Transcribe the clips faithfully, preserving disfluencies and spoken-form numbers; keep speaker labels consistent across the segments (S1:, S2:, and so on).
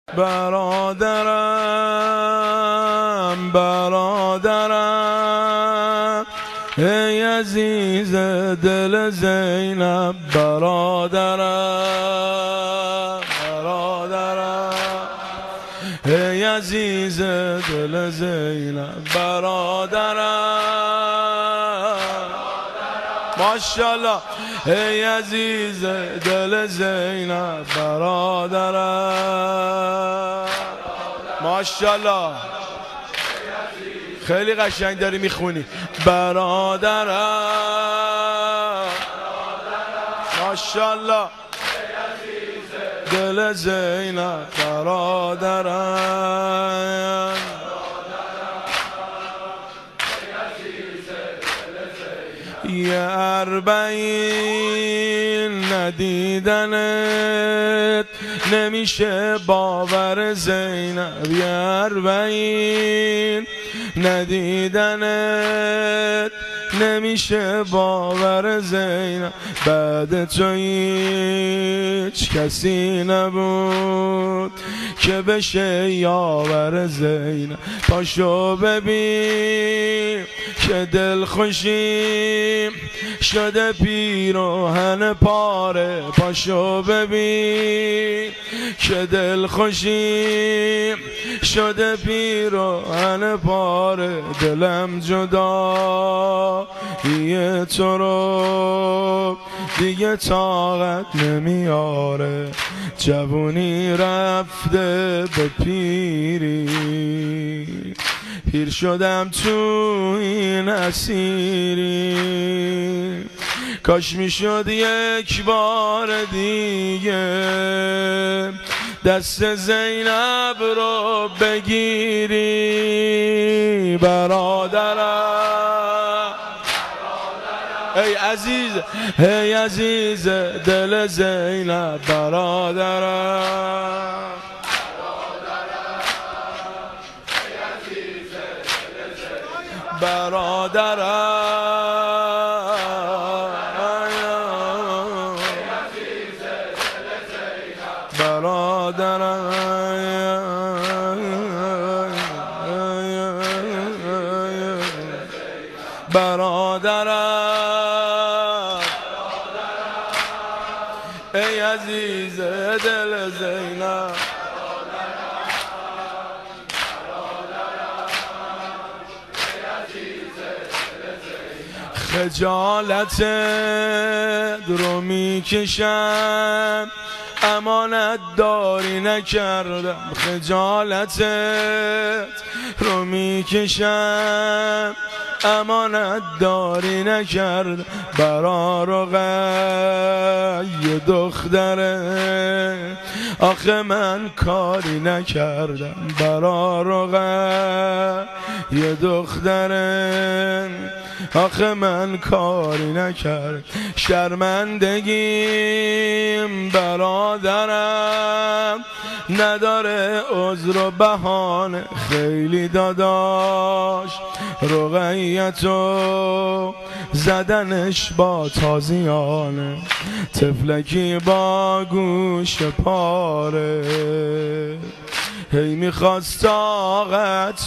S1: برادرم برادرم ای عزیز دل زینب برادرم برادرم ای عزیز دل زینب برادرم ماشاءالله ای عزیز دل زینب برادرم ماشاءالله خیلی قشنگ داری میخونی برادرم ماشاءالله دل زینب برادرم یه اربعین ندیدنت نمیشه باور زینب یه اربعین ندیدنت نمیشه باور زینب بعد تو هیچ کسی نبود که بشه یاور زینب پاشو ببین که دل خوشیم شده پیراهن پاره پاشو ببین که دل خوشیم شده پیراهن پاره دلم جدا یه تو رو دیگه طاقت نمیاره جوونی رفته به پیری پیر شدم تو این اسیری کاش میشد یک بار دیگه دست زینب رو بگیری برادرم ای عزیز ای عزیز دل زینب برادرم برادرم برادرم برادرم ای عزیز دل زینب خجالت رو میکشم امانت داری نکردم خجالت رو میکشم امانت داری نکرد برا رقیه دختره آخه من کاری نکردم برا رقیه دختره آخه من کاری نکرد شرمندگیم برادرم نداره عذر و بهانه خیلی داداش رقیتو زدنش با تازیانه طفلکی با گوش پاره هی میخواست طاقت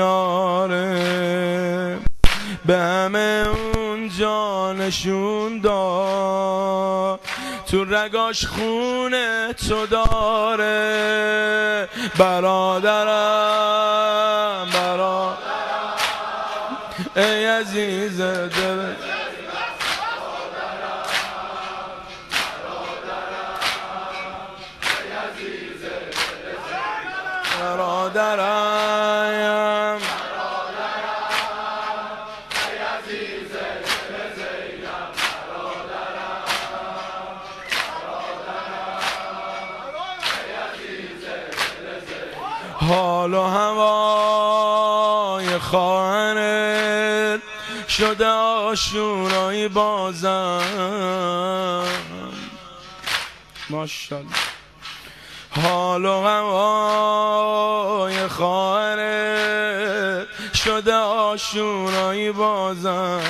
S1: بیاره به همه اون جانشون داد تو رگاش خونه تو داره برادرم برادرم ای عزیز دل برادرم حال و هوای خواهرت شده آشورایی بازم ماشاءالله حال و هوای خواهرت شده آشورایی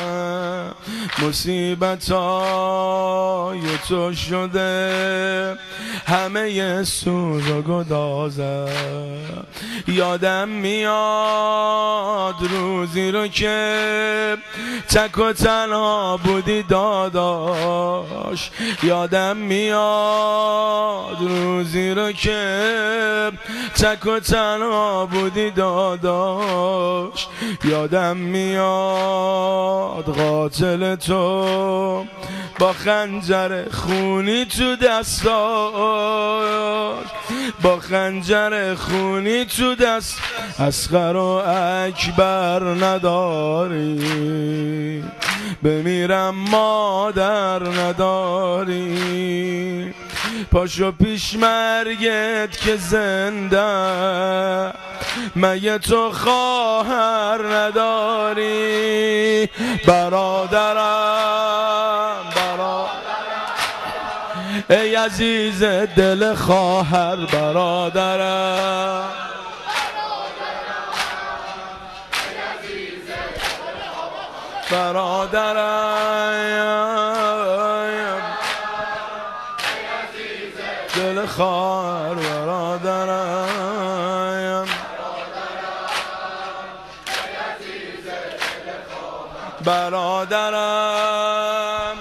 S1: بازم مصیبت های تو شده همه سوز و گدازم. یادم میاد روزی رو که تک و تنها بودی داداش. یادم میاد روزی رو که تک و تنها بودی داداش. یادم میاد قاتل تو با خنجر خونی تو دستاش، با خنجر خونی تو دست. اصغر و اکبر نداری، بمیرم مادر نداری. پاشو پیش مرگت که زنده، مگه تو خواهر نداری؟ برادرم برادرم ای عزیز دل خواهر، برادرم برادرم دل خواهر، برادرم برادرم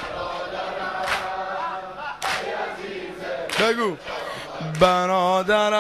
S1: بگو برادرم.